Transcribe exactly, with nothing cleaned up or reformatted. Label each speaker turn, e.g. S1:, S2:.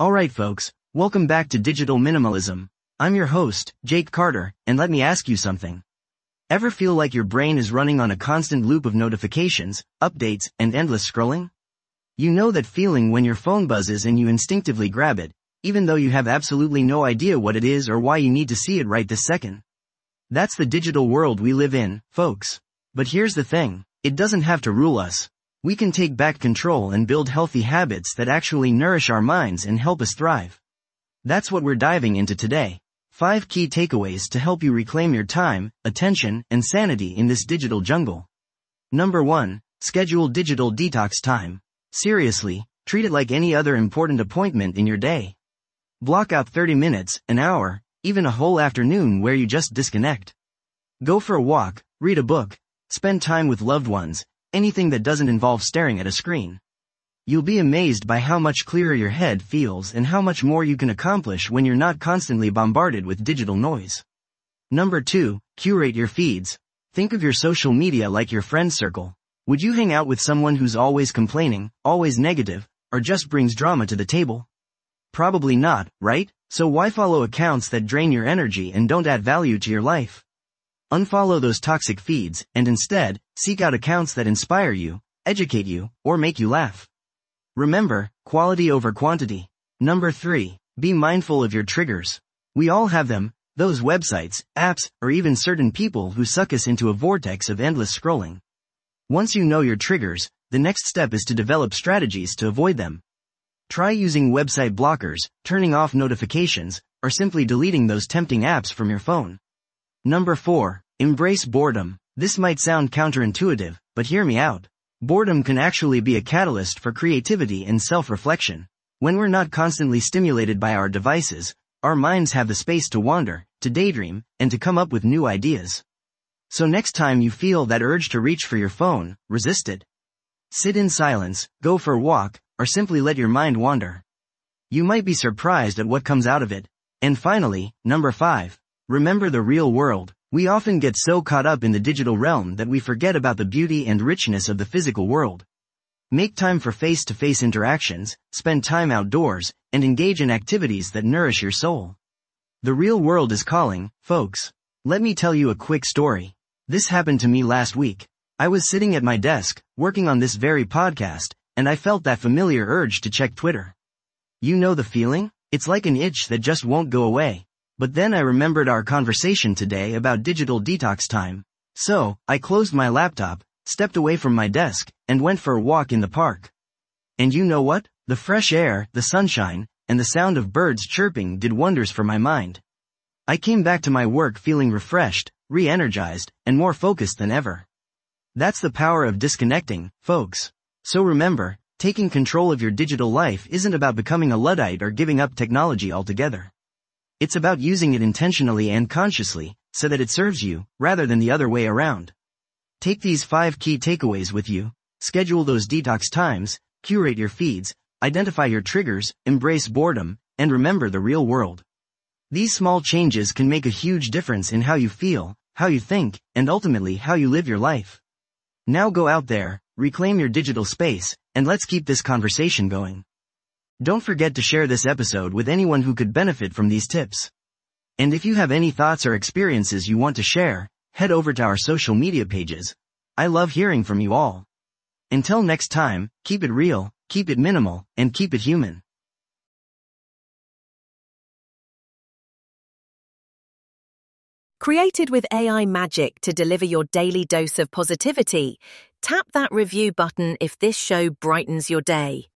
S1: Alright folks, welcome back to Digital Minimalism. I'm your host, Jake Carter, and let me ask you something. Ever feel like your brain is running on a constant loop of notifications, updates, and endless scrolling? You know that feeling when your phone buzzes and you instinctively grab it, even though you have absolutely no idea what it is or why you need to see it right this second. That's the digital world we live in, folks. But here's the thing, it doesn't have to rule us. We can take back control and build healthy habits that actually nourish our minds and help us thrive. That's what we're diving into today. Five key takeaways to help you reclaim your time, attention, and sanity in this digital jungle. Number one, schedule digital detox time. Seriously, treat it like any other important appointment in your day. Block out thirty minutes, an hour, even a whole afternoon where you just disconnect. Go for a walk, read a book, spend time with loved ones, anything that doesn't involve staring at a screen. You'll be amazed by how much clearer your head feels and how much more you can accomplish when you're not constantly bombarded with digital noise. Number two, curate your feeds. Think of your social media like your friend circle. Would you hang out with someone who's always complaining, always negative, or just brings drama to the table? Probably not, right? So why follow accounts that drain your energy and don't add value to your life? Unfollow those toxic feeds, and instead, seek out accounts that inspire you, educate you, or make you laugh. Remember, quality over quantity. Number three, be mindful of your triggers. We all have them, those websites, apps, or even certain people who suck us into a vortex of endless scrolling. Once you know your triggers, the next step is to develop strategies to avoid them. Try using website blockers, turning off notifications, or simply deleting those tempting apps from your phone. Number four, embrace boredom. This might sound counterintuitive, but hear me out. Boredom can actually be a catalyst for creativity and self-reflection. When we're not constantly stimulated by our devices, our minds have the space to wander, to daydream, and to come up with new ideas. So next time you feel that urge to reach for your phone, resist it. Sit in silence, go for a walk, or simply let your mind wander. You might be surprised at what comes out of it. And finally, number five. Remember the real world. We often get so caught up in the digital realm that we forget about the beauty and richness of the physical world. Make time for face-to-face interactions, spend time outdoors, and engage in activities that nourish your soul. The real world is calling, folks. Let me tell you a quick story. This happened to me last week. I was sitting at my desk, working on this very podcast, and I felt that familiar urge to check Twitter. You know the feeling? It's like an itch that just won't go away. But then I remembered our conversation today about digital detox time. So, I closed my laptop, stepped away from my desk, and went for a walk in the park. And you know what? The fresh air, the sunshine, and the sound of birds chirping did wonders for my mind. I came back to my work feeling refreshed, re-energized, and more focused than ever. That's the power of disconnecting, folks. So remember, taking control of your digital life isn't about becoming a Luddite or giving up technology altogether. It's about using it intentionally and consciously, so that it serves you, rather than the other way around. Take these five key takeaways with you, schedule those detox times, curate your feeds, identify your triggers, embrace boredom, and remember the real world. These small changes can make a huge difference in how you feel, how you think, and ultimately how you live your life. Now go out there, reclaim your digital space, and let's keep this conversation going. Don't forget to share this episode with anyone who could benefit from these tips. And if you have any thoughts or experiences you want to share, head over to our social media pages. I love hearing from you all. Until next time, keep it real, keep it minimal, and keep it human.
S2: Created with A I magic to deliver your daily dose of positivity, tap that review button if this show brightens your day.